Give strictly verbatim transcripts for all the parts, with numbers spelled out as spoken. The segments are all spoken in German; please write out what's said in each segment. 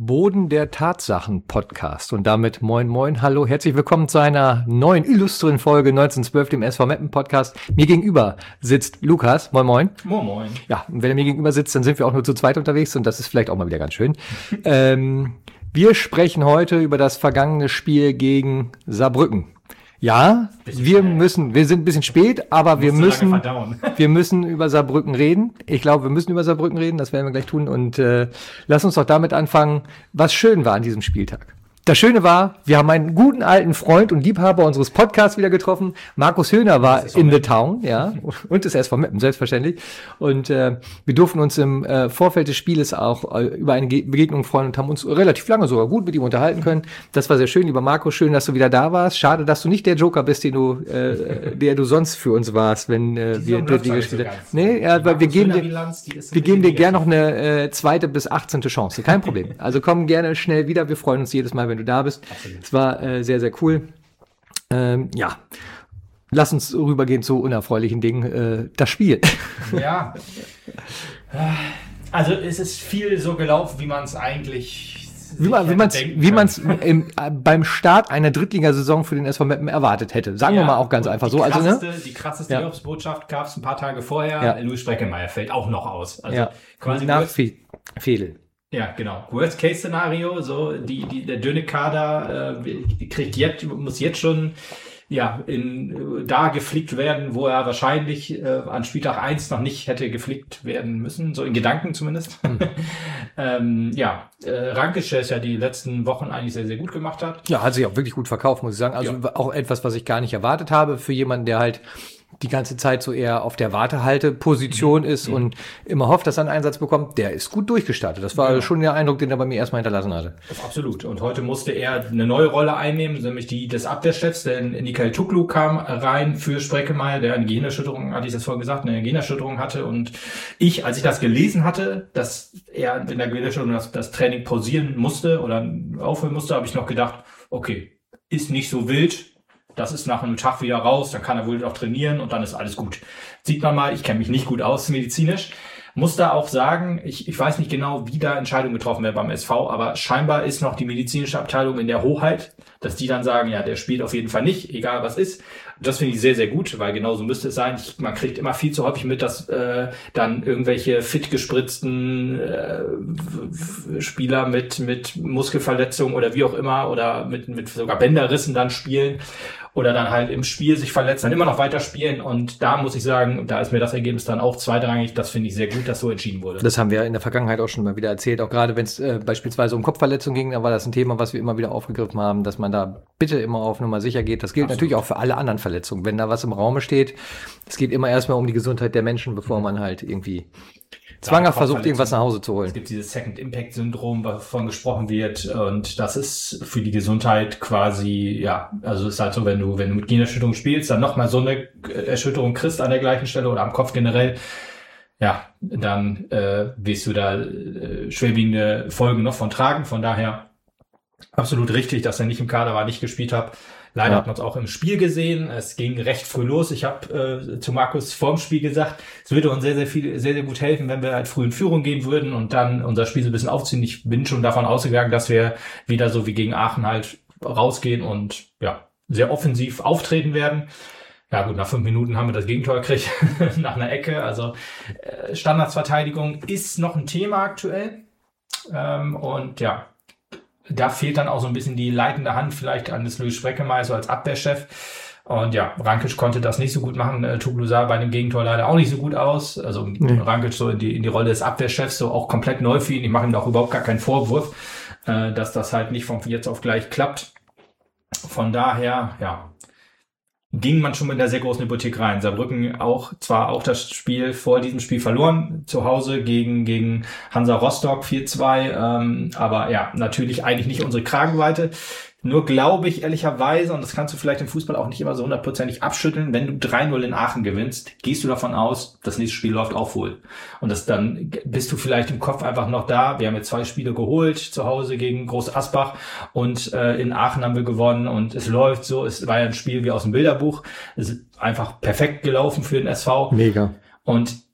Boden der Tatsachen Podcast. Und damit moin moin, hallo, herzlich willkommen zu einer neuen illustren Folge neunzehnhundertzwölf, dem S V Meppen Podcast. Mir gegenüber sitzt Lukas, moin moin. Moin moin. Ja, und wenn er mir gegenüber sitzt, dann sind wir auch nur zu zweit unterwegs und das ist vielleicht auch mal wieder ganz schön. ähm, wir sprechen heute über das vergangene Spiel gegen Saarbrücken. Ja, wir müssen, wir sind ein bisschen spät, aber wir müssen, wir müssen über Saarbrücken reden. Ich glaube, wir müssen über Saarbrücken reden, das werden wir gleich tun. Und äh, lass uns doch damit anfangen, was schön war an diesem Spieltag. Das Schöne war, wir haben einen guten alten Freund und Liebhaber unseres Podcasts wieder getroffen. Markus Höhner war in the town, ja, und das S V Meppen, selbstverständlich. Und äh, wir durften uns im äh, Vorfeld des Spieles auch äh, über eine Ge- Begegnung freuen und haben uns relativ lange sogar gut mit ihm unterhalten können. Das war sehr schön, lieber Markus, schön, dass du wieder da warst. Schade, dass du nicht der Joker bist, den du, äh, der du sonst für uns warst, wenn äh, wir die gespielt haben. Nee, ja, weil wir geben dir, wir geben dir gerne noch eine äh, zweite bis achtzehnte Chance, kein Problem. Also komm gerne schnell wieder, wir freuen uns jedes Mal, wenn du da bist. Absolut. Es war äh, sehr, sehr cool. Ähm, ja, lass uns rübergehen zu unerfreulichen Dingen. Äh, das Spiel. Ja, also es ist viel so gelaufen, wie man es eigentlich wie man, wie man's, wie man es beim Start einer Drittligasaison für den S V Meppen erwartet hätte. Sagen ja, wir mal auch ganz einfach so. Also, ne? Die krasseste ja. Jobsbotschaft gab es ein paar Tage vorher. Ja. Louis Spreckelmeier fällt auch noch aus. Also ja. quasi nach Fe- Fehl. Ja, genau. Worst-Case-Szenario, so die, die der dünne Kader äh, kriegt jetzt, muss jetzt schon ja in da geflickt werden, wo er wahrscheinlich äh, an Spieltag eins noch nicht hätte geflickt werden müssen, so in Gedanken zumindest. Mhm. ähm, ja, äh, Rankic, der es ja die letzten Wochen eigentlich sehr, sehr gut gemacht hat. Ja, hat sich auch wirklich gut verkauft, muss ich sagen. Also ja. auch etwas, was ich gar nicht erwartet habe für jemanden, der halt die ganze Zeit so eher auf der Wartehalteposition mhm. ist mhm. und immer hofft, dass er einen Einsatz bekommt, der ist gut durchgestartet. Das war ja. schon der Eindruck, den er bei mir erstmal hinterlassen hatte. Absolut. Und heute musste er eine neue Rolle einnehmen, nämlich die des Abwehrchefs, denn Nikael Tuklu kam rein für Spreckelmeier, der eine Gehirnerschütterung, hatte ich das vorhin gesagt, eine Gehirnerschütterung hatte. Und ich, als ich das gelesen hatte, dass er in der Gehirnerschütterung das, das Training pausieren musste oder aufhören musste, habe ich noch gedacht, okay, ist nicht so wild. Das ist nach einem Tag wieder raus, dann kann er wohl noch trainieren und dann ist alles gut. Sieht man mal, ich kenne mich nicht gut aus medizinisch. Muss da auch sagen, ich, ich weiß nicht genau, wie da Entscheidungen getroffen werden beim S V, aber scheinbar ist noch die medizinische Abteilung in der Hoheit, dass die dann sagen, ja, der spielt auf jeden Fall nicht, egal was ist. Das finde ich sehr, sehr gut, weil genauso müsste es sein. Ich, man kriegt immer viel zu häufig mit, dass äh, dann irgendwelche fit gespritzten äh, Spieler mit mit Muskelverletzungen oder wie auch immer oder mit mit sogar Bänderrissen dann spielen oder dann halt im Spiel sich verletzen, dann immer noch weiter spielen. Und da muss ich sagen, da ist mir das Ergebnis dann auch zweitrangig. Das finde ich sehr gut, dass so entschieden wurde. Das haben wir in der Vergangenheit auch schon mal wieder erzählt. Auch gerade wenn es äh, beispielsweise um Kopfverletzungen ging, dann war das ein Thema, was wir immer wieder aufgegriffen haben, dass man da bitte immer auf Nummer sicher geht. Das gilt Absolut. Natürlich auch für alle anderen Verletzungen. Wenn da was im Raume steht, es geht immer erstmal um die Gesundheit der Menschen, bevor man halt irgendwie zwanghaft versucht, irgendwas nach Hause zu holen. Es gibt dieses Second-Impact-Syndrom, wovon gesprochen wird, und das ist für die Gesundheit quasi, ja, also es ist halt so, wenn du, wenn du mit Gehirnerschütterung spielst, dann nochmal so eine Erschütterung kriegst an der gleichen Stelle oder am Kopf generell, ja, dann äh, wirst du da äh, schwerwiegende Folgen noch von tragen. Von daher absolut richtig, dass er nicht im Kader war, nicht gespielt hat. Leider ja. hat man es auch im Spiel gesehen. Es ging recht früh los. Ich habe äh, zu Markus vorm Spiel gesagt, es würde uns sehr, sehr viel, sehr, sehr gut helfen, wenn wir halt früh in Führung gehen würden und dann unser Spiel so ein bisschen aufziehen. Ich bin schon davon ausgegangen, dass wir wieder so wie gegen Aachen halt rausgehen und ja sehr offensiv auftreten werden. Ja gut, nach fünf Minuten haben wir das Gegentor gekriegt nach einer Ecke. Also äh, Standardsverteidigung ist noch ein Thema aktuell. Ähm, und ja, da fehlt dann auch so ein bisschen die leitende Hand vielleicht an des Louis Spreckelmeier so als Abwehrchef. Und ja, Rankic konnte das nicht so gut machen. Äh, Tuklu sah bei dem Gegentor leider auch nicht so gut aus. Also nee. Rankic so in die, in die Rolle des Abwehrchefs, so auch komplett neu für ihn. Ich mache ihm da auch überhaupt gar keinen Vorwurf, äh, dass das halt nicht von jetzt auf gleich klappt. Von daher, ja, ging man schon mit einer sehr großen Hypothek rein. Saarbrücken auch, zwar auch das Spiel vor diesem Spiel verloren, zu Hause gegen gegen Hansa Rostock vier zwei, ähm, aber ja, natürlich eigentlich nicht unsere Kragenweite. Nur glaube ich ehrlicherweise, und das kannst du vielleicht im Fußball auch nicht immer so hundertprozentig abschütteln, wenn du drei null in Aachen gewinnst, gehst du davon aus, das nächste Spiel läuft auch wohl. Und das dann bist du vielleicht im Kopf einfach noch da. Wir haben jetzt zwei Spiele geholt, zu Hause gegen Groß Asbach und äh, in Aachen haben wir gewonnen und es läuft so. Es war ja ein Spiel wie aus dem Bilderbuch. Es ist einfach perfekt gelaufen für den S V. Mega. Und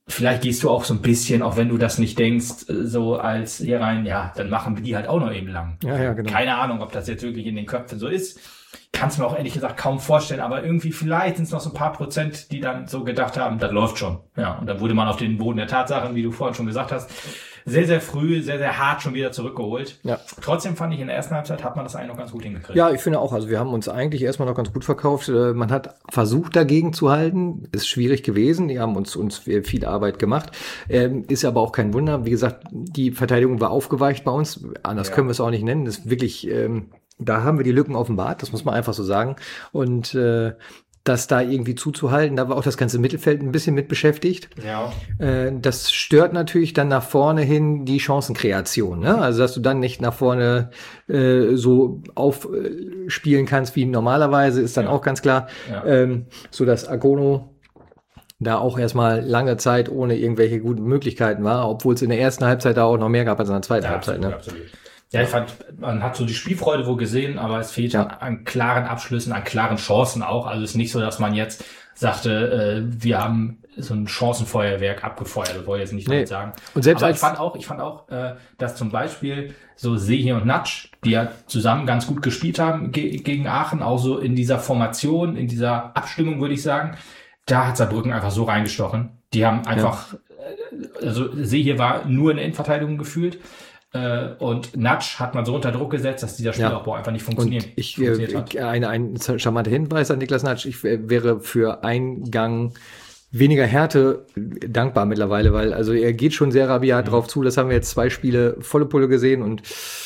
vielleicht gehst du auch so ein bisschen, auch wenn du das nicht denkst, so als hier rein, ja, dann machen wir die halt auch noch eben lang. Ja, ja, genau. Keine Ahnung, ob das jetzt wirklich in den Köpfen so ist. Kann es mir auch ehrlich gesagt kaum vorstellen, aber irgendwie vielleicht sind es noch so ein paar Prozent, die dann so gedacht haben, das läuft schon. Ja, und dann wurde man auf den Boden der Tatsachen, wie du vorhin schon gesagt hast, sehr, sehr früh, sehr, sehr hart schon wieder zurückgeholt. Ja. Trotzdem fand ich, in der ersten Halbzeit hat man das eigentlich noch ganz gut hingekriegt. Ja, ich finde auch, also wir haben uns eigentlich erstmal noch ganz gut verkauft. Man hat versucht, dagegen zu halten. Ist schwierig gewesen. Die haben uns, uns viel Arbeit gemacht. Ähm, ist aber auch kein Wunder. Wie gesagt, die Verteidigung war aufgeweicht bei uns. Anders ja. können wir es auch nicht nennen. Das ist wirklich, ähm, da haben wir die Lücken offenbart. Das muss man einfach so sagen. Und, äh, das da irgendwie zuzuhalten, da war auch das ganze Mittelfeld ein bisschen mit beschäftigt. Ja. Äh, das stört natürlich dann nach vorne hin die Chancenkreation, ne? Also, dass du dann nicht nach vorne äh, so aufspielen kannst wie normalerweise, ist dann ja. auch ganz klar. Ja. Ähm, so dass Agono da auch erstmal lange Zeit ohne irgendwelche guten Möglichkeiten war, obwohl es in der ersten Halbzeit da auch noch mehr gab als in der zweiten ja, Halbzeit. Absolut, ne? Absolut. Ja, ich fand, man hat so die Spielfreude wohl gesehen, aber es fehlt ja. an, an klaren Abschlüssen, an klaren Chancen auch. Also es ist nicht so, dass man jetzt sagte, äh, wir haben so ein Chancenfeuerwerk abgefeuert, das wollte ich jetzt nicht nee. damit sagen. Und selbst aber als ich fand auch, ich fand auch, äh, dass zum Beispiel so Sehe und Natsch, die ja zusammen ganz gut gespielt haben ge- gegen Aachen, auch so in dieser Formation, in dieser Abstimmung, würde ich sagen, da hat Saarbrücken einfach so reingestochen. Die haben einfach, ja. also Sehe war nur in der Innenverteidigung gefühlt. Und Natsch hat man so unter Druck gesetzt, dass dieser Spielaufbau ja. einfach nicht funktioniert. Und ich, ich eine, ein charmanter Hinweis an Niklas Natsch. Ich wäre für einen Gang weniger Härte dankbar mittlerweile, weil also er geht schon sehr rabiat mhm. drauf zu. Das haben wir jetzt zwei Spiele volle Pulle gesehen und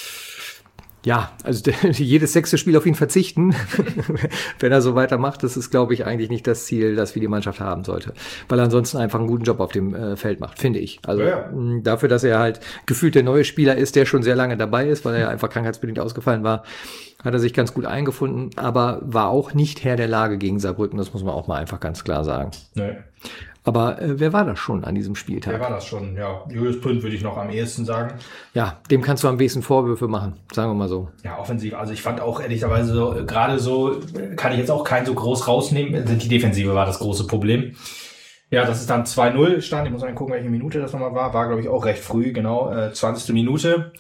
ja, also der, jedes sechste Spiel auf ihn verzichten, wenn er so weitermacht, das ist, glaube ich, eigentlich nicht das Ziel, das wir die Mannschaft haben sollte. Weil er ansonsten einfach einen guten Job auf dem äh, Feld macht, finde ich. Also ja. mh, dafür, dass er halt gefühlt der neue Spieler ist, der schon sehr lange dabei ist, weil er ja einfach krankheitsbedingt ausgefallen war, hat er sich ganz gut eingefunden, aber war auch nicht Herr der Lage gegen Saarbrücken, das muss man auch mal einfach ganz klar sagen. Nee. Aber äh, wer war das schon an diesem Spieltag? Wer war das schon? Ja, Julius Pünd würde ich noch am ehesten sagen. Ja, dem kannst du am wenigsten Vorwürfe machen, sagen wir mal so. Ja, offensiv. Also ich fand auch ehrlicherweise so, gerade so, kann ich jetzt auch keinen so groß rausnehmen. Die Defensive war das große Problem. Ja, das ist dann zwei null stand. Ich muss mal gucken, welche Minute das nochmal war. War, glaube ich, auch recht früh, genau, äh, zwanzigste Minute.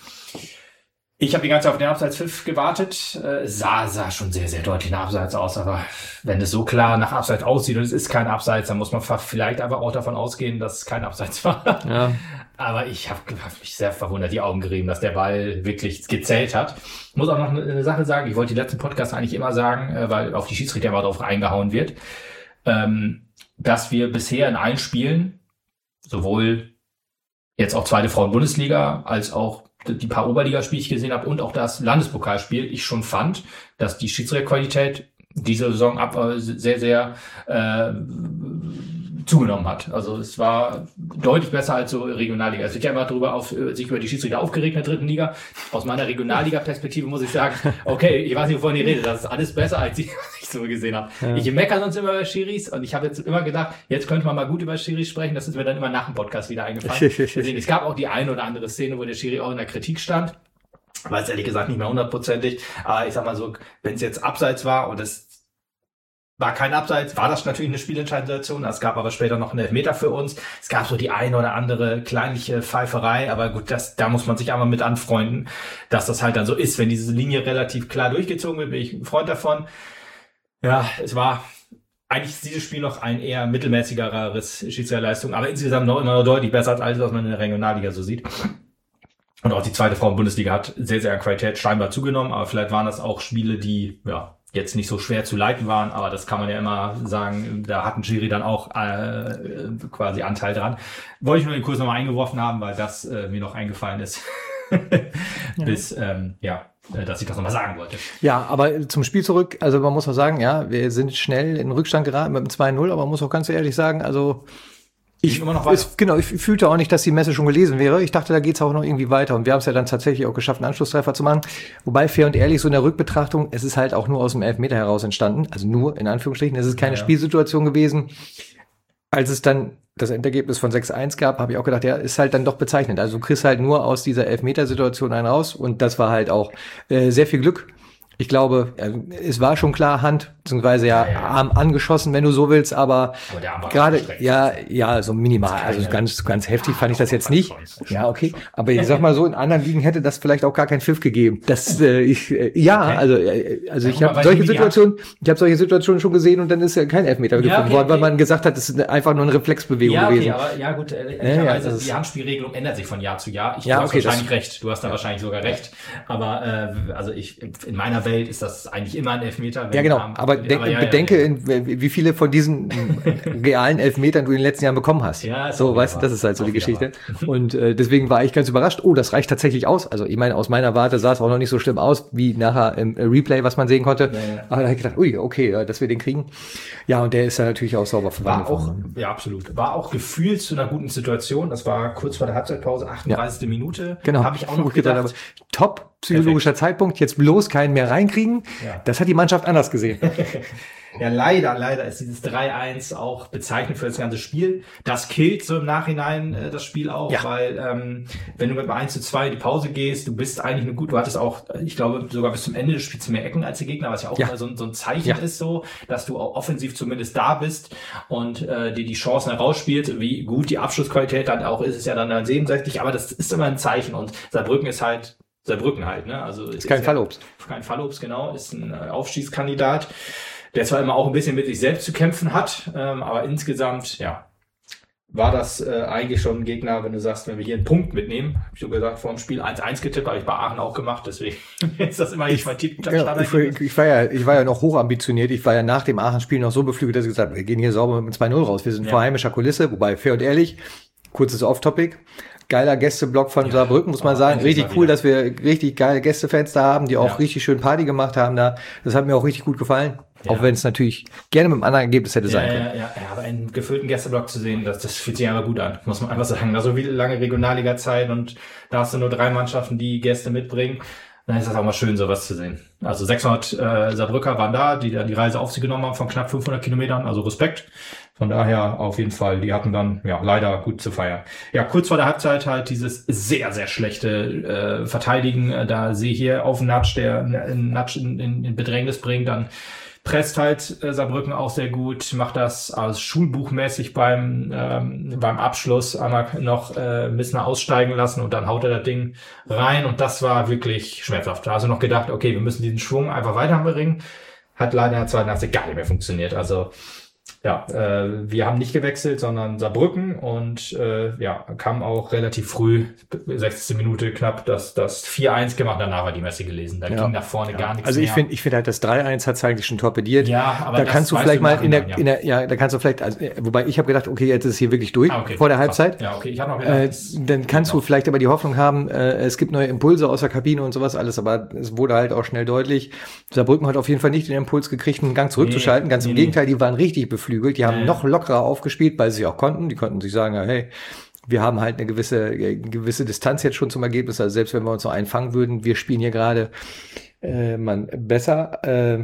Ich habe die ganze Zeit auf den Abseitspfiff gewartet. Äh, sah, sah schon sehr, sehr deutlich nach Abseits aus. Aber wenn es so klar nach Abseits aussieht und es ist kein Abseits, dann muss man vielleicht einfach auch davon ausgehen, dass es kein Abseits war. Ja. Aber ich habe hab mich sehr verwundert, die Augen gerieben, dass der Ball wirklich gezählt hat. Ich muss auch noch eine, eine Sache sagen. Ich wollte die letzten Podcasts eigentlich immer sagen, äh, weil auf die Schiedsrichter immer drauf eingehauen wird, ähm, dass wir bisher in allen Spielen, sowohl jetzt auch zweite Frauen-Bundesliga als auch die paar Oberligaspiele, die ich gesehen habe, und auch das Landespokalspiel, ich schon fand, dass die Schiedsrichterqualität diese Saison ab sehr, sehr äh, zugenommen hat. Also es war deutlich besser als so Regionalliga. Es wird ja immer darüber auf, sich über die Schiedsrichter aufgeregt in der dritten Liga. Aus meiner Regionalliga-Perspektive muss ich sagen, okay, ich weiß nicht, wovon ihr redet, das ist alles besser, als ich, was ich so gesehen habe. Ja. Ich meckere sonst immer über Schiris und ich habe jetzt immer gedacht, jetzt könnte man mal gut über Schiris sprechen, das ist mir dann immer nach dem Podcast wieder eingefallen. Deswegen, es gab auch die eine oder andere Szene, wo der Schiri auch in der Kritik stand. Weiß ehrlich gesagt nicht mehr hundertprozentig, aber ich sag mal so, wenn es jetzt abseits war und es war kein Abseits, war das natürlich eine spielentscheidende Situation. Es gab aber später noch einen Elfmeter für uns. Es gab so die eine oder andere kleinliche Pfeiferei, aber gut, das, da muss man sich einmal mit anfreunden, dass das halt dann so ist, wenn diese Linie relativ klar durchgezogen wird, bin ich ein Freund davon. Ja, es war eigentlich ist dieses Spiel noch ein eher mittelmäßigeres Schiedsrichterleistung, aber insgesamt noch immer noch deutlich besser als alles, was man in der Regionalliga so sieht. Und auch die zweite Frauen-Bundesliga hat sehr, sehr an Qualität scheinbar zugenommen, aber vielleicht waren das auch Spiele, die, ja, jetzt nicht so schwer zu leiten waren, aber das kann man ja immer sagen, da hat ein Jury dann auch äh, quasi Anteil dran. Wollte ich nur den Kurs nochmal eingeworfen haben, weil das äh, mir noch eingefallen ist, bis, ähm, ja, dass ich das nochmal sagen wollte. Ja, aber zum Spiel zurück, also man muss auch sagen, ja, wir sind schnell in den Rückstand geraten mit dem zwei null, aber man muss auch ganz ehrlich sagen, also Ich, immer noch es, genau, ich fühlte auch nicht, dass die Messe schon gelesen wäre. Ich dachte, da geht's auch noch irgendwie weiter. Und wir haben es ja dann tatsächlich auch geschafft, einen Anschlusstreffer zu machen. Wobei, fair und ehrlich, so in der Rückbetrachtung, es ist halt auch nur aus dem Elfmeter heraus entstanden. Also nur, in Anführungsstrichen, es ist keine ja, ja. Spielsituation gewesen. Als es dann das Endergebnis von sechs eins gab, habe ich auch gedacht, ja, ist halt dann doch bezeichnend. Also du kriegst halt nur aus dieser Elfmetersituation einen raus. Und das war halt auch äh, sehr viel Glück. Ich glaube, es war schon klar Hand, beziehungsweise ja, ja, ja. Arm angeschossen, wenn du so willst, aber, aber gerade, ja, ja, so minimal, also ganz, ganz heftig fand ich das jetzt nicht. Ja, okay, aber ich sag mal so, in anderen Ligen hätte das vielleicht auch gar keinen Pfiff gegeben. Das, äh, ich, äh, ja, okay. also, äh, also ich habe solche Situationen, ich habe solche Situationen schon gesehen und dann ist ja kein Elfmeter ja, gefunden okay, worden, weil okay. man gesagt hat, das ist einfach nur eine Reflexbewegung ja, okay, gewesen. Aber, ja, gut, äh, ja, ja, also die Handspielregelung ändert sich von Jahr zu Jahr. Ich, ja, du hast okay, wahrscheinlich recht, du hast da ja. wahrscheinlich sogar recht, aber äh, also ich, in meiner Welt ist das eigentlich immer ein Elfmeter. Ja, genau, haben, aber, denk, aber ja, bedenke, ja, ja. In, wie viele von diesen realen Elfmetern du in den letzten Jahren bekommen hast. Ja, so, weißt du, das ist halt so die Geschichte. Und äh, deswegen war ich ganz überrascht. Oh, das reicht tatsächlich aus. Also ich meine, aus meiner Warte sah es auch noch nicht so schlimm aus, wie nachher im Replay, was man sehen konnte. Ja, ja. Aber da habe ich gedacht, ui, okay, ja, dass wir den kriegen. Ja, und der ist ja natürlich auch sauber verwandelt worden. Ja, absolut. War auch gefühlt zu einer guten Situation. Das war kurz vor der Halbzeitpause, achtunddreißigste Ja. Minute. Genau. Habe ich auch noch gedacht. gedacht top psychologischer Perfekt. Zeitpunkt, jetzt bloß keinen mehr reinkriegen. Ja. Das hat die Mannschaft anders gesehen. Ja, leider, leider ist dieses drei eins auch bezeichnend für das ganze Spiel. Das killt so im Nachhinein äh, das Spiel auch, ja. weil ähm, wenn du mit einem eins zu zwei in die Pause gehst, du bist eigentlich nur gut, du hattest auch, ich glaube, sogar bis zum Ende des Spiels mehr Ecken als der Gegner, was ja auch ja. immer so, so ein Zeichen ja. ist, so, dass du auch offensiv zumindest da bist und äh, dir die Chancen herausspielst. Wie gut die Abschlussqualität dann auch ist, ist ja dann siebenundsechzig, aber das ist immer ein Zeichen und Saarbrücken ist halt Saarbrücken halt, ne? Also ist, ist kein ja, Fallobst. Kein Fallobst, genau, ist ein äh, Aufstiegskandidat, der zwar immer auch ein bisschen mit sich selbst zu kämpfen hat, ähm, aber insgesamt, ja, war das äh, eigentlich schon ein Gegner, wenn du sagst, wenn wir hier einen Punkt mitnehmen, hab ich so gesagt, vor dem Spiel eins eins getippt, habe ich bei Aachen auch gemacht, deswegen ist das immer nicht mein Tipp. Ja, ich, ich, war ja, ich war ja noch hochambitioniert, ich war ja nach dem Aachen-Spiel noch so beflügelt, dass ich gesagt habe, wir gehen hier sauber mit einem zwei null raus, wir sind ja. vor heimischer Kulisse, wobei fair und ehrlich, kurzes Off-Topic, geiler Gästeblock von ja, Saarbrücken, muss man sagen. Richtig cool, dass wir richtig geile Gästefans da haben, die auch ja. richtig schön Party gemacht haben da. Das hat mir auch richtig gut gefallen. Ja. Auch wenn es natürlich gerne mit einem anderen Ergebnis hätte ja, sein können. Ja, ja, ja, aber einen gefüllten Gästeblock zu sehen, das, das fühlt sich einfach gut an, muss man einfach sagen. Da so viele lange Regionalliga-Zeit und da hast du nur drei Mannschaften, die Gäste mitbringen. Dann ist das auch mal schön, sowas zu sehen. Also sechshundert äh, Saarbrücker waren da, die dann die Reise auf sich genommen haben von knapp fünfhundert Kilometern, also Respekt. Von daher auf jeden Fall, die hatten dann ja leider gut zu feiern. Ja, kurz vor der Halbzeit halt dieses sehr, sehr schlechte äh, Verteidigen. Da sehe ich hier auf den Natsch, der einen Natsch in, in, in Bedrängnis bringt, dann presst halt äh, Saarbrücken auch sehr gut, macht das als schulbuchmäßig beim ähm, beim Abschluss einmal noch äh, Missner aussteigen lassen und dann haut er das Ding rein und das war wirklich schmerzhaft. Da hast du noch gedacht, okay, wir müssen diesen Schwung einfach weiterbringen. Hat leider in der zweiten Halbzeit gar nicht mehr funktioniert. Also ja, äh, wir haben nicht gewechselt, sondern Saarbrücken und äh, ja, kam auch relativ früh, sechzigste Minute knapp, das das vier eins gemacht, danach war die Messe gelesen. Da ja. ging nach vorne ja. gar nichts Also ich finde ich finde halt das drei eins hat es eigentlich schon torpediert. Ja, aber da kannst du vielleicht mal in der, dann, ja. in der, ja, da kannst du vielleicht, also, wobei ich habe gedacht, okay, jetzt ist es hier wirklich durch, ah, okay. vor der Halbzeit. Ja, okay, ich habe noch gedacht, äh, dann kannst du vielleicht aber die Hoffnung haben, äh, es gibt neue Impulse aus der Kabine und sowas alles, aber es wurde halt auch schnell deutlich, Saarbrücken hat auf jeden Fall nicht den Impuls gekriegt, einen Gang zurückzuschalten, nee, ganz nee, im Gegenteil, die waren richtig beflügelt, die haben ja. noch lockerer aufgespielt, weil sie auch konnten. Die konnten sich sagen, ja, hey, wir haben halt eine gewisse, eine gewisse Distanz jetzt schon zum Ergebnis. Also selbst wenn wir uns noch einfangen würden, wir spielen hier gerade äh, man besser äh,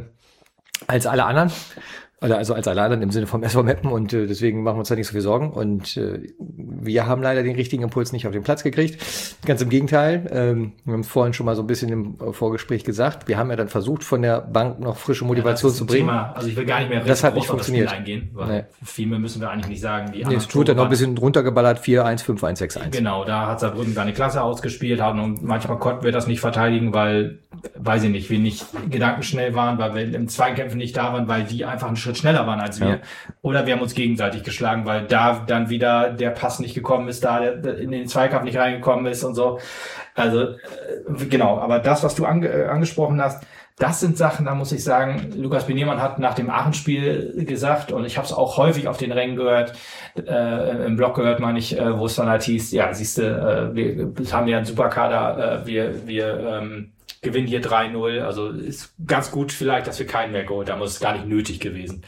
als alle anderen. Also als alle anderen im Sinne vom S V Meppen und äh, deswegen machen wir uns da nicht so viel Sorgen und äh, wir haben leider den richtigen Impuls nicht auf den Platz gekriegt. Ganz im Gegenteil, ähm, wir haben es vorhin schon mal so ein bisschen im Vorgespräch gesagt, wir haben ja dann versucht, von der Bank noch frische Motivation ja, zu bringen. Thema. Also ich will gar nicht mehr das hat nicht funktioniert. Das eingehen, weil nee. viel mehr müssen wir eigentlich nicht sagen. Die nee, es wurde dann noch ein bisschen runtergeballert, vier eins, fünf eins, sechs eins. Genau, da hat Saarbrücken seine Klasse ausgespielt, haben und manchmal konnten wir das nicht verteidigen, weil, weiß ich nicht, wir nicht gedankenschnell waren, weil wir im Zweikämpfen nicht da waren, weil die einfach einen Schritt schneller waren als wir. Ja. Oder wir haben uns gegenseitig geschlagen, weil da dann wieder der Pass nicht gekommen ist, da der in den Zweikampf nicht reingekommen ist und so. Also äh, genau, aber das, was du ange äh, angesprochen hast, das sind Sachen, da muss ich sagen, Lukas Beniemann hat nach dem Aachen-Spiel gesagt, und ich habe es auch häufig auf den Rängen gehört, äh, im Blog gehört, meine ich, äh, wo es dann halt hieß, ja, siehst du, äh, wir haben ja einen Superkader, äh, wir, wir ähm, gewinnen hier drei null, also ist ganz gut vielleicht, dass wir keinen mehr geholt haben, das ist gar nicht nötig gewesen.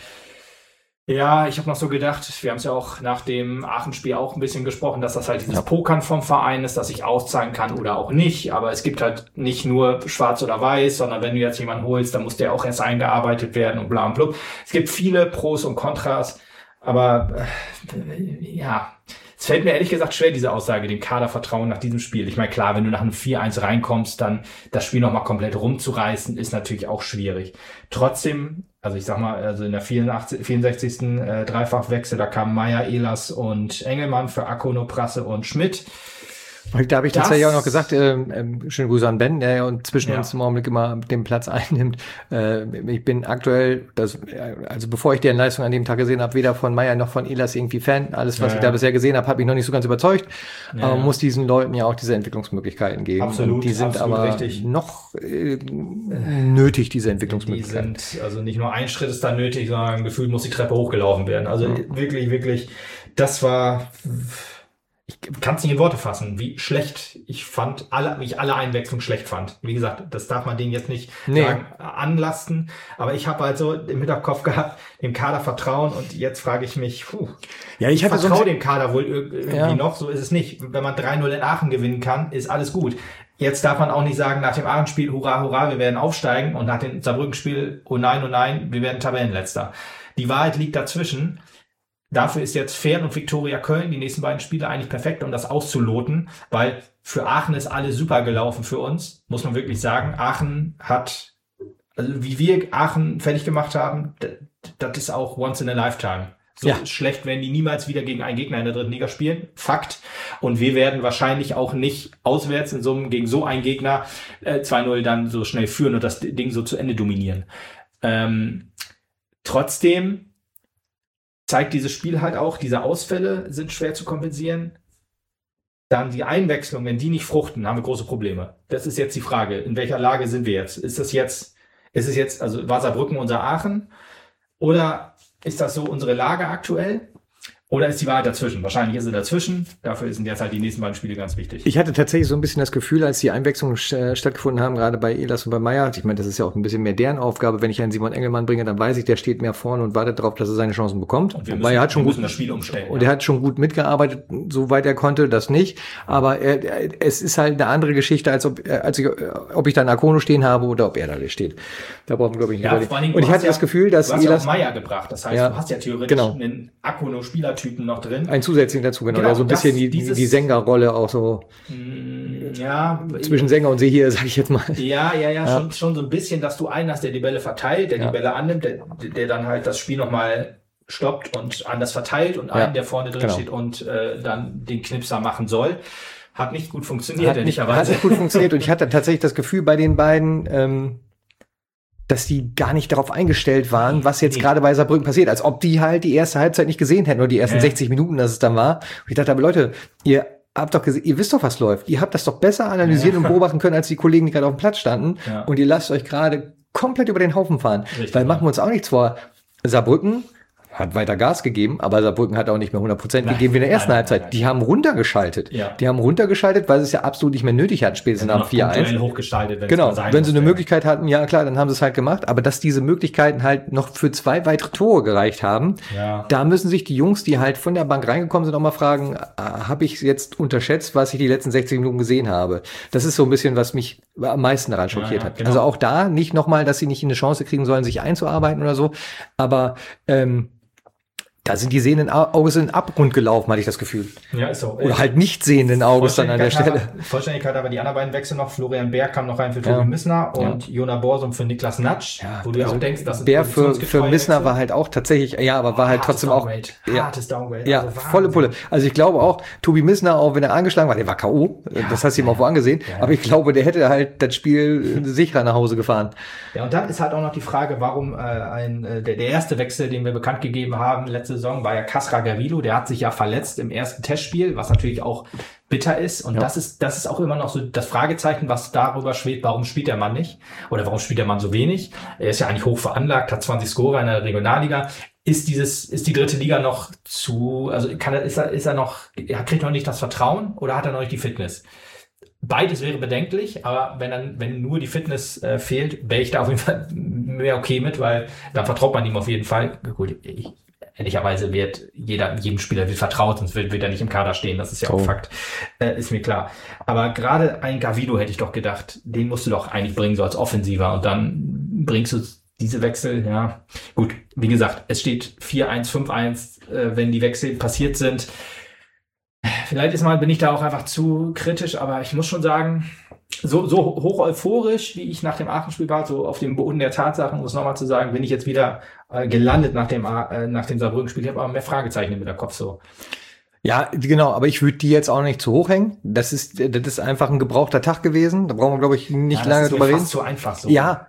Ja, ich habe noch so gedacht, wir haben es ja auch nach dem Aachen-Spiel auch ein bisschen gesprochen, dass das halt dieses ja. Pokern vom Verein ist, dass ich auszahlen kann oder auch nicht. Aber es gibt halt nicht nur schwarz oder weiß, sondern wenn du jetzt jemanden holst, dann muss der auch erst eingearbeitet werden und bla und blub. Es gibt viele Pros und Kontras, aber äh, ja, es fällt mir ehrlich gesagt schwer, diese Aussage, dem Kader vertrauen nach diesem Spiel. Ich meine, klar, wenn du nach einem vier eins reinkommst, dann das Spiel nochmal komplett rumzureißen, ist natürlich auch schwierig. Trotzdem, also ich sag mal, also in der vierundachtzig, vierundsechzigsten Äh, Dreifachwechsel, da kamen Meier, Ehlers und Engelmann für Akono, Prasse und Schmidt. Da habe ich das tatsächlich auch noch gesagt, äh, äh, schönen Gruß an Ben, der und zwischen ja. uns im Augenblick immer den Platz einnimmt. Äh, ich bin aktuell, das, also bevor ich deren Leistung an dem Tag gesehen habe, weder von Meier noch von Ehlers irgendwie Fan. Alles, was ja, ich da bisher gesehen habe, hat mich noch nicht so ganz überzeugt. Ja, aber man ja. muss diesen Leuten ja auch diese Entwicklungsmöglichkeiten geben. Absolut, und die sind absolut aber richtig. noch äh, nötig, diese Entwicklungsmöglichkeiten. Die sind, also nicht nur ein Schritt ist da nötig, sondern gefühlt muss die Treppe hochgelaufen werden. Also ja. wirklich, wirklich, das war... Ich kann es nicht in Worte fassen, wie schlecht ich fand, alle, wie ich alle Einwechslungen schlecht fand. Wie gesagt, das darf man denen jetzt nicht nee. sagen, anlasten. Aber ich habe halt so im Hinterkopf gehabt, dem Kader vertrauen. Und jetzt frage ich mich, puh, ja, ich, ich vertraue so dem Kader wohl irgendwie ja. noch. So ist es nicht. Wenn man drei null in Aachen gewinnen kann, ist alles gut. Jetzt darf man auch nicht sagen, nach dem Aachen-Spiel, hurra, hurra, wir werden aufsteigen. Und nach dem Saarbrücken-Spiel, oh nein, oh nein, wir werden Tabellenletzter. Die Wahrheit liegt dazwischen. Dafür ist jetzt Fern und Viktoria Köln, die nächsten beiden Spiele, eigentlich perfekt, um das auszuloten, weil für Aachen ist alles super gelaufen für uns, muss man wirklich sagen. Aachen hat, also wie wir Aachen fertig gemacht haben, das ist auch once in a lifetime. So ja. schlecht werden die niemals wieder gegen einen Gegner in der dritten Liga spielen. Fakt. Und wir werden wahrscheinlich auch nicht auswärts in so einem, gegen so einen Gegner äh, zwei null dann so schnell führen und das Ding so zu Ende dominieren. Ähm, trotzdem zeigt dieses Spiel halt auch, diese Ausfälle sind schwer zu kompensieren. Dann die Einwechslung, wenn die nicht fruchten, haben wir große Probleme. Das ist jetzt die Frage, in welcher Lage sind wir jetzt? Ist das jetzt, ist es jetzt, also war Saarbrücken unser Aachen? Oder ist das so unsere Lage aktuell? Oder ist die Wahrheit dazwischen? Wahrscheinlich ist sie dazwischen. Dafür sind jetzt halt die nächsten beiden Spiele ganz wichtig. Ich hatte tatsächlich so ein bisschen das Gefühl, als die Einwechslungen äh, stattgefunden haben, gerade bei Ehlers und bei Meier. Ich meine, das ist ja auch ein bisschen mehr deren Aufgabe. Wenn ich einen Simon Engelmann bringe, dann weiß ich, der steht mehr vorne und wartet darauf, dass er seine Chancen bekommt. Und wir müssen, er hat schon wir gut das Spiel umstellen. Und ja. er hat schon gut mitgearbeitet, soweit er konnte, das nicht. Aber er, er, es ist halt eine andere Geschichte, als ob, als ich, ob ich da einen Akono stehen habe oder ob er da steht. Da brauchen wir, glaube ich, nicht ja, vor allen Dingen, Und ich hatte ja, das Gefühl, dass du hast Ehlers ja auch Meier gebracht. Das heißt, ja, du hast ja theoretisch genau. einen Akono-Spielertypen noch drin. Ein zusätzlichen dazu, genau. genau der so ein bisschen die, die, die Sänger-Rolle auch so ja, zwischen Sänger und Seher, sag ich jetzt mal. Ja, ja, ja, ja. Schon, schon so ein bisschen, dass du einen hast, der die Bälle verteilt, der ja. die Bälle annimmt, der, der dann halt das Spiel nochmal stoppt und anders verteilt und einen, ja, der vorne drin genau. steht und äh, dann den Knipser machen soll. Hat nicht gut funktioniert, hat nicht, hat nicht gut funktioniert und ich hatte tatsächlich das Gefühl bei den beiden, ähm, dass die gar nicht darauf eingestellt waren, was jetzt nee. gerade bei Saarbrücken passiert. Als ob die halt die erste Halbzeit nicht gesehen hätten oder die ersten ja. sechzig Minuten, dass es dann war. Und ich dachte, aber Leute, ihr habt doch gesehen, ihr wisst doch, was läuft. Ihr habt das doch besser analysiert ja. und beobachten können, als die Kollegen, die gerade auf dem Platz standen. Ja. Und ihr lasst euch gerade komplett über den Haufen fahren. Richtig, Weil machen wir uns auch nichts vor. Saarbrücken hat weiter Gas gegeben, aber Saarbrücken hat auch nicht mehr hundert Prozent gegeben wie in der ersten nein, Halbzeit. Nein, nein. Die haben runtergeschaltet. Ja. Die haben runtergeschaltet, weil sie es ja absolut nicht mehr nötig hatten, spätestens nach vier eins. Hochgestaltet, wenn genau, wenn sie eine Möglichkeit hatten, ja klar, dann haben sie es halt gemacht. Aber dass diese Möglichkeiten halt noch für zwei weitere Tore gereicht haben, ja. da müssen sich die Jungs, die halt von der Bank reingekommen sind, auch mal fragen, habe ich jetzt unterschätzt, was ich die letzten sechzig Minuten gesehen habe? Das ist so ein bisschen, was mich am meisten daran schockiert ja, ja, hat. Genau. Also auch da nicht nochmal, dass sie nicht eine Chance kriegen sollen, sich einzuarbeiten oder so, aber ähm, da sind die sehenden Auges in den Abgrund gelaufen, hatte ich das Gefühl. Ja, ist so. Oder halt nicht sehenden Auges dann an der Stelle. Vollständigkeit aber die anderen beiden Wechsel noch. Florian Bär kam noch rein für Tobi ja. Missner und ja. Jona Borsum für Niklas Natsch. Ja, wo du also auch denkst, dass es Bär für, für Missner war halt auch tatsächlich, ja, aber war oh, halt trotzdem Downgrade. auch. Ja, hartes Downgrade. Ja, also volle Pulle. Also ich glaube auch, Tobi Missner, auch wenn er angeschlagen war, der war K O. Ja, das hast du ihm auch wo angesehen. Ja. Aber ich glaube, der hätte halt das Spiel sicherer nach Hause gefahren. Ja, und dann ist halt auch noch die Frage, warum äh, ein äh, der, der erste Wechsel, den wir bekannt gegeben haben letzte Saison, war ja Kasra Garillo, der hat sich ja verletzt im ersten Testspiel, was natürlich auch bitter ist. Und ja. das ist das ist auch immer noch so das Fragezeichen, was darüber schwebt, warum spielt der Mann nicht? Oder warum spielt der Mann so wenig? Er ist ja eigentlich hoch veranlagt, hat zwanzig Scorer in der Regionalliga. Ist dieses ist die dritte Liga noch zu, also kann er, ist er, ist er noch, er kriegt noch nicht das Vertrauen oder hat er noch nicht die Fitness? Beides wäre bedenklich, aber wenn dann, wenn nur die Fitness äh, fehlt, wäre ich da auf jeden Fall mehr okay mit, weil dann vertraut man ihm auf jeden Fall. Gut, ich, ehrlicherweise wird jeder, jedem Spieler wird vertraut, sonst wird, wird er nicht im Kader stehen, das ist ja auch oh. Fakt, äh, ist mir klar. Aber gerade ein Gavido hätte ich doch gedacht, den musst du doch eigentlich bringen, so als Offensiver, und dann bringst du diese Wechsel, ja. Gut, wie gesagt, es steht vier eins, fünf eins, äh, wenn die Wechsel passiert sind. vielleicht ist mal, bin ich da auch einfach zu kritisch, aber ich muss schon sagen, so, so hoch euphorisch, wie ich nach dem Aachen-Spiel war, so auf dem Boden der Tatsachen, um es nochmal zu sagen, bin ich jetzt wieder äh, gelandet nach dem, äh, nach dem Saarbrücken-Spiel. Ich habe aber mehr Fragezeichen im Kopf so. Ja, genau, aber ich würde die jetzt auch nicht zu hoch hängen. Das ist, das ist einfach ein gebrauchter Tag gewesen. Da brauchen wir, glaube ich, nicht ja, lange drüber reden. Das ist fast so einfach so. Ja,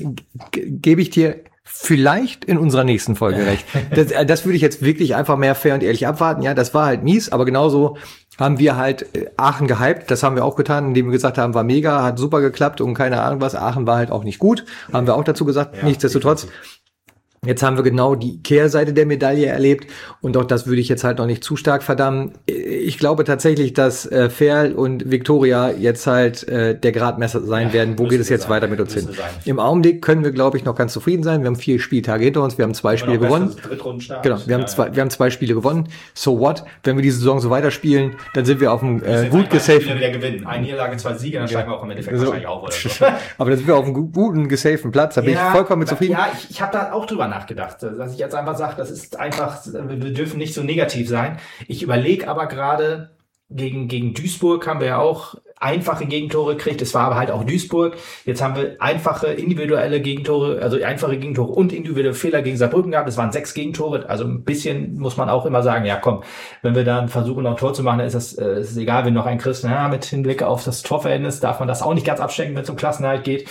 gebe ich dir vielleicht in unserer nächsten Folge recht. Das, das würde ich jetzt wirklich einfach mehr fair und ehrlich abwarten. Ja, das war halt mies, aber genauso haben wir halt Aachen gehypt. Das haben wir auch getan, indem wir gesagt haben, war mega, hat super geklappt und keine Ahnung was. Aachen war halt auch nicht gut. Haben wir auch dazu gesagt. Ja, nichtsdestotrotz. Jetzt haben wir genau die Kehrseite der Medaille erlebt und auch das würde ich jetzt halt noch nicht zu stark verdammen. Ich glaube tatsächlich, dass äh, Ferl und Viktoria jetzt halt äh, der Gradmesser sein ja, werden. Wo geht es jetzt sein. weiter mit uns hin? Sein. Im Augenblick können wir, glaube ich, noch ganz zufrieden sein. Wir haben vier Spieltage hinter uns, wir haben zwei Spiele gewonnen. Genau, wir haben ja, zwei, ja. wir haben zwei Spiele gewonnen. So what? Wenn wir die Saison so weiterspielen, dann sind wir auf einem äh, gut gesaften. wieder gewinnen. Eine Niederlage, zwei Siege, dann steigen wir auch im Endeffekt so. wahrscheinlich auf oder so. Aber dann sind wir auf einem guten gesaften Platz. Da bin ja, ich vollkommen mit zufrieden. Ja, ich, ich habe da auch drüber nachgedacht, dass ich jetzt einfach sage, das ist einfach, wir dürfen nicht so negativ sein. Ich überlege aber gerade, gegen gegen Duisburg haben wir ja auch einfache Gegentore gekriegt. Es war aber halt auch Duisburg. Jetzt haben wir einfache individuelle Gegentore, also einfache Gegentore und individuelle Fehler gegen Saarbrücken gehabt. Es waren sechs Gegentore. Also ein bisschen muss man auch immer sagen, ja komm, wenn wir dann versuchen, noch ein Tor zu machen, dann ist das äh, ist egal, wenn noch ein kriegst. Ja, mit Hinblick auf das Torverhältnis darf man das auch nicht ganz abstecken, wenn es um Klassenerhalt geht.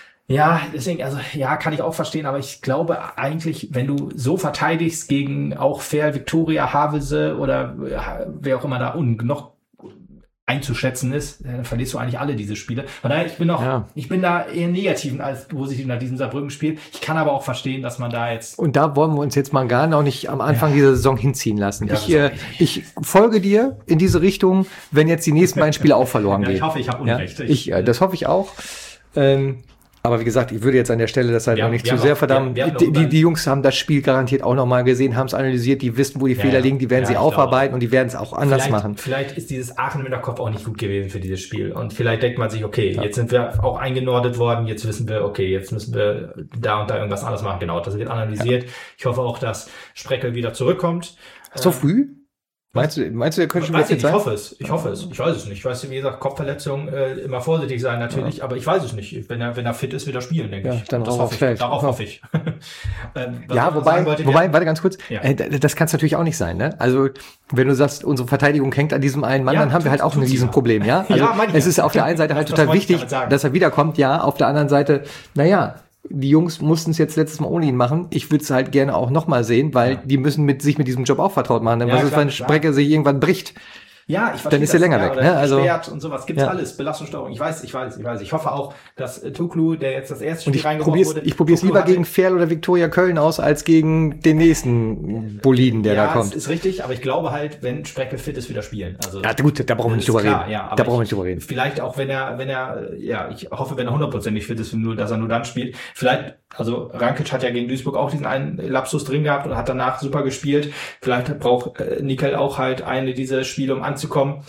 Ja, deswegen, also ja, kann ich auch verstehen, aber ich glaube eigentlich, wenn du so verteidigst gegen auch Ferl, Viktoria, Havelse oder wer auch immer da unten noch einzuschätzen ist, dann verlierst du eigentlich alle diese Spiele. Von daher, ich bin auch, ja. ich bin da eher negativen als positiv nach diesem Saarbrücken-Spiel. Ich kann aber auch verstehen, dass man da jetzt... Und da wollen wir uns jetzt mal gar noch nicht am Anfang ja. dieser Saison hinziehen lassen. Ja, ich, äh, ich folge dir in diese Richtung, wenn jetzt die nächsten beiden Spiele auch verloren ja, gehen. Ich hoffe, ich habe Unrecht. Ja, ich, äh, das hoffe ich auch. Ähm, Aber wie gesagt, ich würde jetzt an der Stelle das halt wir noch nicht zu sehr auch, verdammen. Wir, wir die, die, die Jungs haben das Spiel garantiert auch nochmal gesehen, haben es analysiert, die wissen, wo die ja, Fehler liegen, die werden ja, sie aufarbeiten und die werden es auch anders vielleicht, machen. Vielleicht ist dieses Aachen im Hinterkopf auch nicht gut gewesen für dieses Spiel. Und vielleicht denkt man sich, okay, ja. jetzt sind wir auch eingenordet worden, jetzt wissen wir, okay, jetzt müssen wir da und da irgendwas anderes machen. Genau, das wird analysiert. Ja. Ich hoffe auch, dass Spreckel wieder zurückkommt. So früh? Meinst du, meinst du, der könnte schon wieder fit sein? Ich hoffe es, ich hoffe es, ich weiß es nicht. Ich weiß, wie gesagt, Kopfverletzung, äh, immer vorsichtig sein natürlich, ja. aber ich weiß es nicht. Wenn er, wenn er fit ist, wird er spielen, denke ja, ich. Dann das hoffe ich. Darauf hoffe ich. ähm, ja, wobei, wollte, wobei, ja. warte ganz kurz, ja. äh, das kann es natürlich auch nicht sein, ne? Also, wenn du sagst, unsere Verteidigung hängt an diesem einen Mann, ja, dann haben wir halt auch ein Riesenproblem, ja? Also, ja, es ist auf der einen Seite halt total wichtig, dass er wiederkommt, ja, auf der anderen Seite, naja, die Jungs mussten es jetzt letztes Mal ohne ihn machen. Ich würde es halt gerne auch nochmal sehen, weil ja. die müssen mit sich mit diesem Job auch vertraut machen. Denn ja, was ist, wenn Sprecke sich irgendwann bricht? Ja, ich dann ist er länger ja, weg. Ne? Also und sowas gibt's ja. alles. Belastungssteuerung. Ich weiß, ich weiß, ich weiß. Ich hoffe auch, dass äh, Tuklu, der jetzt das erste Spiel reingeworfen wurde, ich probiere es lieber gegen Ferl oder Viktoria Köln aus als gegen den nächsten Boliden, der ja, da kommt. Ja, ist richtig. Aber ich glaube halt, wenn Sprecke fit ist, wieder spielen. Also ja, gut, da brauchen wir nicht drüber reden. Ja, da brauchen wir nicht drüber reden. Vielleicht auch, wenn er, wenn er, ja, ich hoffe, wenn er hundertprozentig fit ist, nur, dass er nur dann spielt. Vielleicht, also Rankic hat ja gegen Duisburg auch diesen einen Lapsus drin gehabt und hat danach super gespielt. Vielleicht braucht äh, Nickel auch halt eine dieser Spiele, um anzukommen.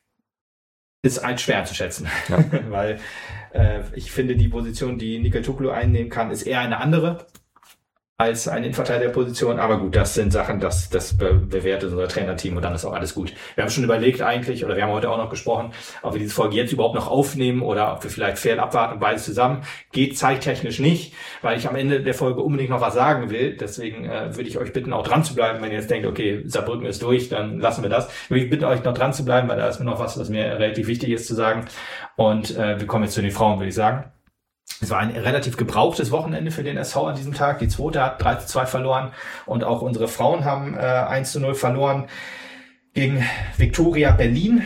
Ist ein schwer zu schätzen, ja. weil äh, ich finde, die Position, die Nickel Tuklu einnehmen kann, ist eher eine andere als eine Innenverteidigerposition. Aber gut, das sind Sachen, das, das be- bewertet unser Trainerteam und dann ist auch alles gut. Wir haben schon überlegt eigentlich, oder wir haben heute auch noch gesprochen, ob wir diese Folge jetzt überhaupt noch aufnehmen oder ob wir vielleicht Ferl abwarten und beides zusammen. Geht zeittechnisch nicht, weil ich am Ende der Folge unbedingt noch was sagen will. Deswegen äh, würde ich euch bitten, auch dran zu bleiben. Wenn ihr jetzt denkt, okay, Saarbrücken ist durch, dann lassen wir das. Würde ich bitten, euch noch dran zu bleiben, weil da ist mir noch was, was mir relativ wichtig ist zu sagen. Und äh, wir kommen jetzt zu den Frauen, würde ich sagen. Es war ein relativ gebrauchtes Wochenende für den S V an diesem Tag. Die zweite hat drei zu zwei verloren und auch unsere Frauen haben äh, eins zu null verloren gegen Viktoria Berlin.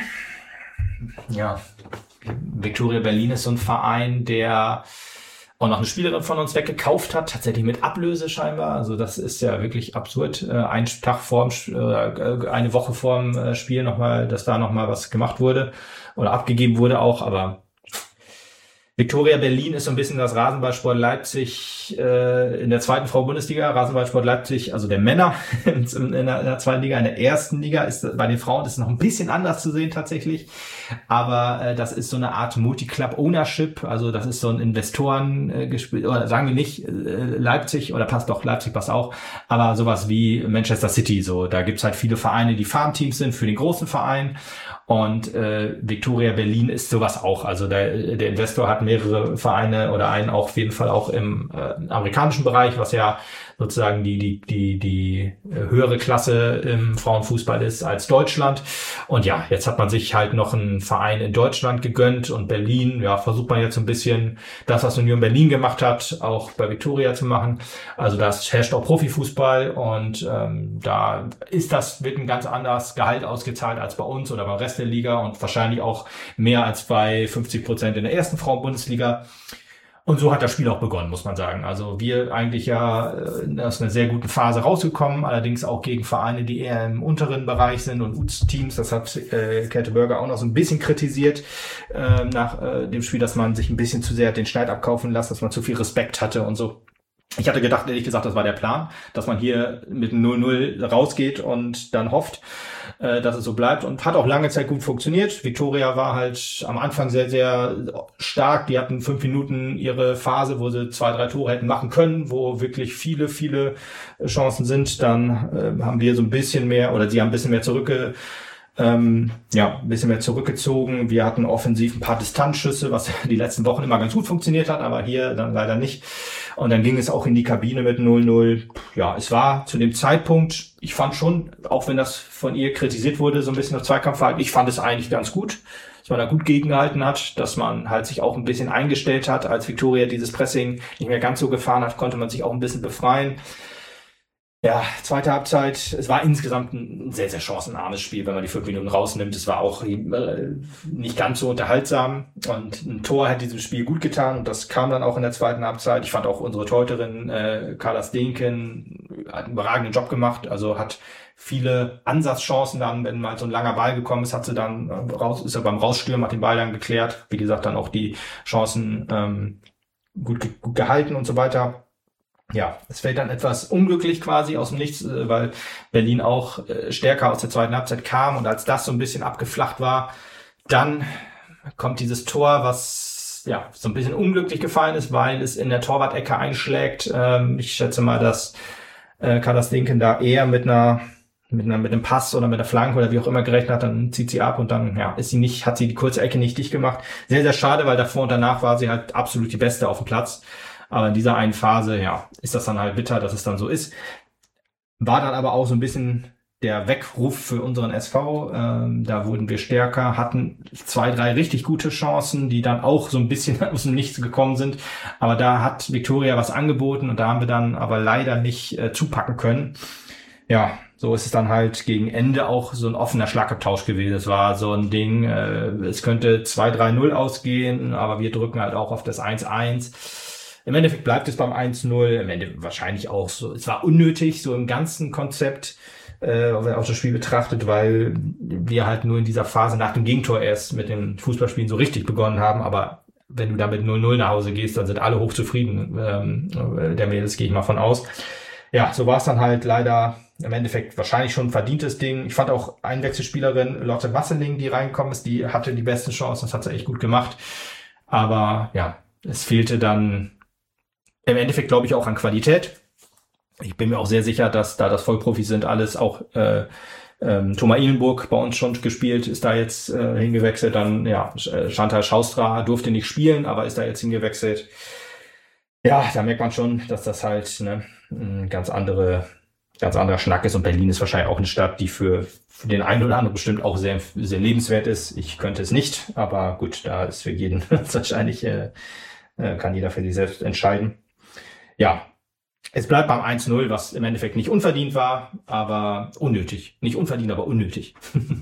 Ja, Viktoria Berlin ist so ein Verein, der auch noch eine Spielerin von uns weggekauft hat, tatsächlich mit Ablöse scheinbar. Also das ist ja wirklich absurd. Äh, ein Tag vorm, äh, eine Woche vorm äh, Spiel nochmal, dass da nochmal was gemacht wurde oder abgegeben wurde auch, aber Viktoria Berlin ist so ein bisschen das Rasenballsport Leipzig Leipzig äh, in der zweiten Frauenbundesliga, Rasenballsport Leipzig, also der Männer in, in, der, in der zweiten Liga, in der ersten Liga ist bei den Frauen ist es noch ein bisschen anders zu sehen tatsächlich, aber äh, das ist so eine Art Multi-Club-Ownership, also das ist so ein Investoren äh, gespielt, oder sagen wir nicht äh, Leipzig, oder passt doch, Leipzig passt auch, aber sowas wie Manchester City, so, da gibt's halt viele Vereine, die Farmteams sind für den großen Verein. Und äh, Viktoria Berlin ist sowas auch. Also der, der Investor hat mehrere Vereine oder einen auch auf jeden Fall auch im äh, amerikanischen Bereich, was ja sozusagen die die die die höhere Klasse im Frauenfußball ist als Deutschland. Und ja, jetzt hat man sich halt noch einen Verein in Deutschland gegönnt und Berlin. Ja, versucht man jetzt so ein bisschen das, was Union Berlin gemacht hat, auch bei Viktoria zu machen. Also das herrscht auch Profifußball und ähm, da ist das wird ein ganz anderes Gehalt ausgezahlt als bei uns oder beim Rest der Liga und wahrscheinlich auch mehr als bei fünfzig Prozent in der ersten Frauenbundesliga. Und so hat das Spiel auch begonnen, muss man sagen. Also wir eigentlich ja äh, aus einer sehr guten Phase rausgekommen, allerdings auch gegen Vereine, die eher im unteren Bereich sind und U Z Teams. Das hat äh, Käthe Börger auch noch so ein bisschen kritisiert äh, nach äh, dem Spiel, dass man sich ein bisschen zu sehr hat den Schneid abkaufen lassen, dass man zu viel Respekt hatte und so. Ich hatte gedacht, ehrlich gesagt, das war der Plan, dass man hier mit null null rausgeht und dann hofft, äh, dass es so bleibt und hat auch lange Zeit gut funktioniert. Viktoria war halt am Anfang sehr, sehr stark. Die hatten fünf Minuten ihre Phase, wo sie zwei, drei Tore hätten machen können, wo wirklich viele, viele Chancen sind. Dann äh, haben wir so ein bisschen mehr oder sie haben ein bisschen mehr zurückge Ähm, ja, ein bisschen mehr zurückgezogen. Wir hatten offensiv ein paar Distanzschüsse, was die letzten Wochen immer ganz gut funktioniert hat, aber hier dann leider nicht. Und dann ging es auch in die Kabine mit null null. Ja, es war zu dem Zeitpunkt, ich fand schon, auch wenn das von ihr kritisiert wurde, so ein bisschen auf Zweikampfverhalten, ich fand es eigentlich ganz gut, dass man da gut gegengehalten hat, dass man halt sich auch ein bisschen eingestellt hat. Als Viktoria dieses Pressing nicht mehr ganz so gefahren hat, konnte man sich auch ein bisschen befreien. Ja, zweite Halbzeit, es war insgesamt ein sehr, sehr chancenarmes Spiel, wenn man die fünf Minuten rausnimmt. Es war auch äh, nicht ganz so unterhaltsam und ein Tor hat diesem Spiel gut getan und das kam dann auch in der zweiten Halbzeit. Ich fand auch unsere Torhüterin äh, Carla Steenken hat einen überragenden Job gemacht, also hat viele Ansatzchancen dann, wenn mal so ein langer Ball gekommen ist, hat sie dann raus, ist er beim Rausstürmen, hat den Ball dann geklärt. Wie gesagt, dann auch die Chancen ähm, gut, gut gehalten und so weiter. Ja, es fällt dann etwas unglücklich quasi aus dem Nichts, weil Berlin auch stärker aus der zweiten Halbzeit kam und als das so ein bisschen abgeflacht war, dann kommt dieses Tor, was ja so ein bisschen unglücklich gefallen ist, weil es in der Torwart-Ecke einschlägt. Ich schätze mal, dass Carla Steenken da eher mit einer mit einer mit einem Pass oder mit einer Flanke oder wie auch immer gerechnet hat, dann zieht sie ab und dann ja ist sie nicht, hat sie die kurze Ecke nicht dicht gemacht. Sehr, sehr schade, weil davor und danach war sie halt absolut die Beste auf dem Platz. Aber in dieser einen Phase, ja, ist das dann halt bitter, dass es dann so ist. War dann aber auch so ein bisschen der Weckruf für unseren S V. Ähm, da wurden wir stärker, hatten zwei, drei richtig gute Chancen, die dann auch so ein bisschen aus dem Nichts gekommen sind. Aber da hat Viktoria was angeboten und da haben wir dann aber leider nicht äh, zupacken können. Ja, so ist es dann halt gegen Ende auch so ein offener Schlagabtausch gewesen. Es war so ein Ding, äh, es könnte zwei drei null ausgehen, aber wir drücken halt auch auf das eins eins. Im Endeffekt bleibt es beim eins null, im Endeffekt wahrscheinlich auch so. Es war unnötig, so im ganzen Konzept, äh, wenn man auch das Spiel betrachtet, weil wir halt nur in dieser Phase nach dem Gegentor erst mit den Fußballspielen so richtig begonnen haben. Aber wenn du da mit null null nach Hause gehst, dann sind alle hochzufrieden. Ähm, der Mädels gehe ich mal von aus. Ja, so war es dann halt leider im Endeffekt wahrscheinlich schon ein verdientes Ding. Ich fand auch Einwechselspielerin Lotte Wasseling, die reingekommen ist, die hatte die besten Chancen, das hat sie echt gut gemacht. Aber ja, es fehlte dann im Endeffekt, glaube ich, auch an Qualität. Ich bin mir auch sehr sicher, dass da das Vollprofis sind, alles auch äh, ähm, Thomas Ihlenburg bei uns schon gespielt, ist da jetzt äh, hingewechselt. Dann ja, Chantal Schaustra durfte nicht spielen, aber ist da jetzt hingewechselt. Ja, da merkt man schon, dass das halt ne, ein ganz andere, ganz anderer Schnack ist. Und Berlin ist wahrscheinlich auch eine Stadt, die für, für den einen oder anderen bestimmt auch sehr, sehr lebenswert ist. Ich könnte es nicht, aber gut, da ist für jeden wahrscheinlich äh, kann jeder für sich selbst entscheiden. Ja, es bleibt beim eins null, was im Endeffekt nicht unverdient war, aber unnötig. Nicht unverdient, aber unnötig.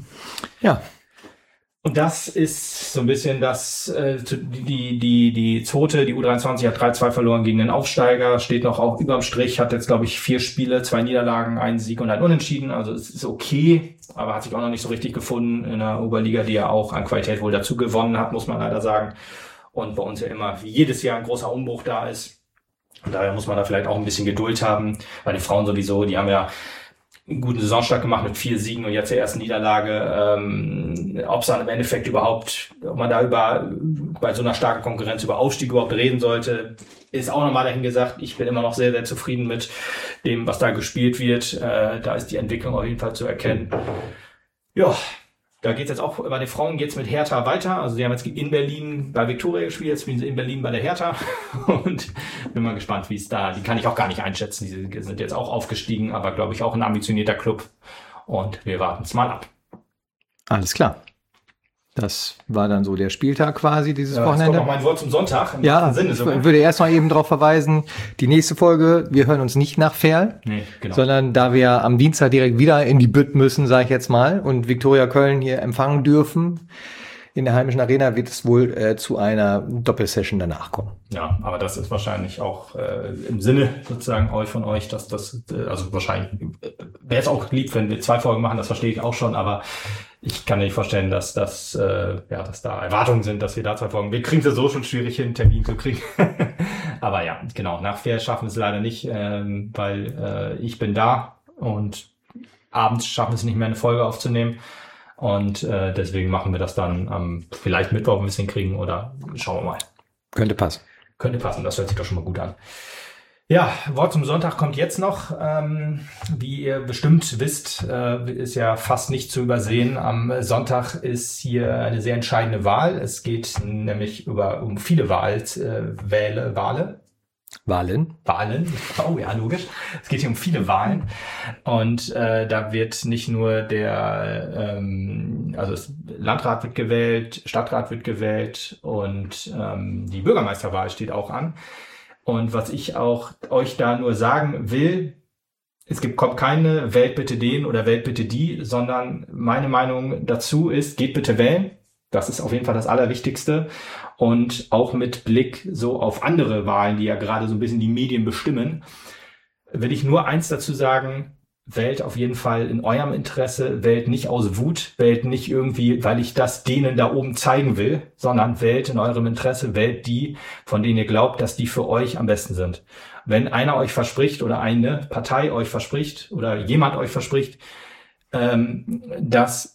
Ja. Und das ist so ein bisschen das, äh, die, die, die Zote, die U dreiundzwanzig hat drei zwei verloren gegen den Aufsteiger, steht noch auch überm Strich, hat jetzt, glaube ich, vier Spiele, zwei Niederlagen, einen Sieg und ein Unentschieden. Also es ist okay, aber hat sich auch noch nicht so richtig gefunden in der Oberliga, die ja auch an Qualität wohl dazu gewonnen hat, muss man leider sagen. Und bei uns ja immer wie jedes Jahr ein großer Umbruch da ist. Und daher muss man da vielleicht auch ein bisschen Geduld haben, weil die Frauen sowieso, die haben ja einen guten Saisonstart gemacht mit vier Siegen und jetzt der ersten Niederlage. Ähm, ob es dann im Endeffekt überhaupt, ob man da über bei so einer starken Konkurrenz über Aufstieg überhaupt reden sollte, ist auch nochmal dahin gesagt. Ich bin immer noch sehr, sehr zufrieden mit dem, was da gespielt wird. Äh, da ist die Entwicklung auf jeden Fall zu erkennen. Ja, da geht's jetzt auch, bei den Frauen geht's mit Hertha weiter. Also sie haben jetzt in Berlin bei Viktoria gespielt, jetzt spielen sie in Berlin bei der Hertha. Und bin mal gespannt, wie es da, die kann ich auch gar nicht einschätzen. Die sind jetzt auch aufgestiegen, aber glaube ich auch ein ambitionierter Club. Und wir warten es mal ab. Alles klar. Das war dann so der Spieltag quasi dieses ja, Wochenende. Jetzt kommt noch mein Wort zum Sonntag. Im ja, Sinne ich sogar. würde erst mal eben darauf verweisen, die nächste Folge, wir hören uns nicht nach Ferl, nee, genau. sondern da wir am Dienstag direkt wieder in die Bütt müssen, sage ich jetzt mal, und Viktoria Köln hier empfangen dürfen in der heimischen Arena, wird es wohl äh, zu einer Doppelsession danach kommen. Ja, aber das ist wahrscheinlich auch äh, im Sinne sozusagen euch von euch, dass das, äh, also wahrscheinlich äh, wäre es auch lieb, wenn wir zwei Folgen machen, das verstehe ich auch schon, aber ich kann mir nicht vorstellen, dass das, äh, ja, dass da Erwartungen sind, dass wir da zwei Folgen, wir kriegen es ja so schon schwierig hin, einen Termin zu kriegen. Aber ja, genau, nach Fair schaffen wir es leider nicht, ähm, weil äh, ich bin da und abends schaffen wir es nicht mehr, eine Folge aufzunehmen. Und äh, deswegen machen wir das dann am ähm, vielleicht Mittwoch ein bisschen kriegen oder schauen wir mal. Könnte passen. Könnte passen, das hört sich doch schon mal gut an. Ja, Wort zum Sonntag kommt jetzt noch. Ähm, wie ihr bestimmt wisst, äh, ist ja fast nicht zu übersehen. Am Sonntag ist hier eine sehr entscheidende Wahl. Es geht nämlich über um viele Wahl, äh, Wähle, Wale. Wahlen. Wahlen, oh ja, logisch. Es geht hier um viele Wahlen und äh, da wird nicht nur der, ähm, also das Landrat wird gewählt, Stadtrat wird gewählt und ähm, die Bürgermeisterwahl steht auch an. Und was ich auch euch da nur sagen will, es gibt, kommt keine Wählt bitte den oder Wählt bitte die, sondern meine Meinung dazu ist, geht bitte wählen. Das ist auf jeden Fall das Allerwichtigste. Und auch mit Blick so auf andere Wahlen, die ja gerade so ein bisschen die Medien bestimmen, will ich nur eins dazu sagen, wählt auf jeden Fall in eurem Interesse, wählt nicht aus Wut, wählt nicht irgendwie, weil ich das denen da oben zeigen will, sondern wählt in eurem Interesse, wählt die, von denen ihr glaubt, dass die für euch am besten sind. Wenn einer euch verspricht oder eine Partei euch verspricht oder jemand euch verspricht, ähm, dass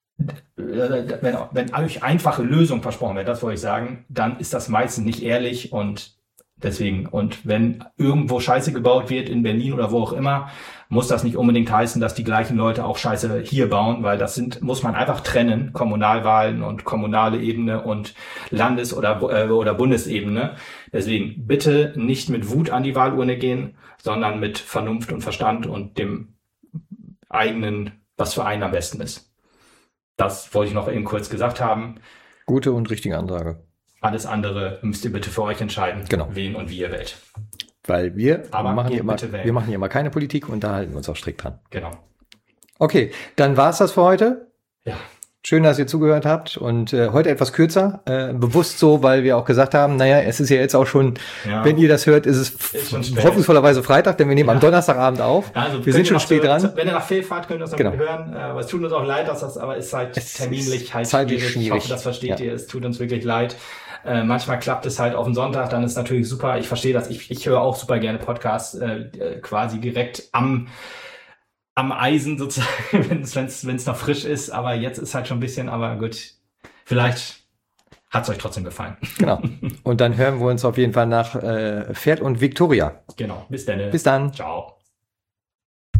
wenn, wenn euch einfache Lösungen versprochen wird, das wollte ich sagen, dann ist das meistens nicht ehrlich und deswegen, und wenn irgendwo Scheiße gebaut wird in Berlin oder wo auch immer, muss das nicht unbedingt heißen, dass die gleichen Leute auch Scheiße hier bauen, weil das sind, muss man einfach trennen, Kommunalwahlen und kommunale Ebene und Landes- oder, äh, oder Bundesebene. Deswegen bitte nicht mit Wut an die Wahlurne gehen, sondern mit Vernunft und Verstand und dem eigenen, was für einen am besten ist. Das wollte ich noch eben kurz gesagt haben. Gute und richtige Ansage. Alles andere müsst ihr bitte für euch entscheiden, genau, wen und wie ihr wählt. Weil wir Aber machen, hier immer, wir machen hier immer keine Politik und da halten wir uns auch strikt dran. Genau. Okay, dann war's das für heute. Ja. Schön, dass ihr zugehört habt und äh, heute etwas kürzer, äh, bewusst so, weil wir auch gesagt haben, naja, es ist ja jetzt auch schon, ja, wenn ihr das hört, ist es ist hoffnungsvollerweise Freitag, denn wir nehmen ja am Donnerstagabend auf. Also wir sind schon spät so, dran. Wenn ihr nach Fehl fahrt, könnt ihr das noch genau. hören. Aber es tut uns auch leid, dass das, aber ist halt es terminlich ist halt schwierig. schwierig. Ich hoffe, das versteht ja. ihr. Es tut uns wirklich leid. Äh, manchmal klappt es halt auf den Sonntag, dann ist natürlich super. Ich verstehe das. Ich, ich höre auch super gerne Podcasts äh, quasi direkt am am Eisen sozusagen, wenn es wenn's, wenn's noch frisch ist, aber jetzt ist halt schon ein bisschen, aber gut, vielleicht hat es euch trotzdem gefallen. Genau. Und dann hören wir uns auf jeden Fall nach äh, Pferd und Viktoria. Genau, bis dann. Bis dann. Ciao.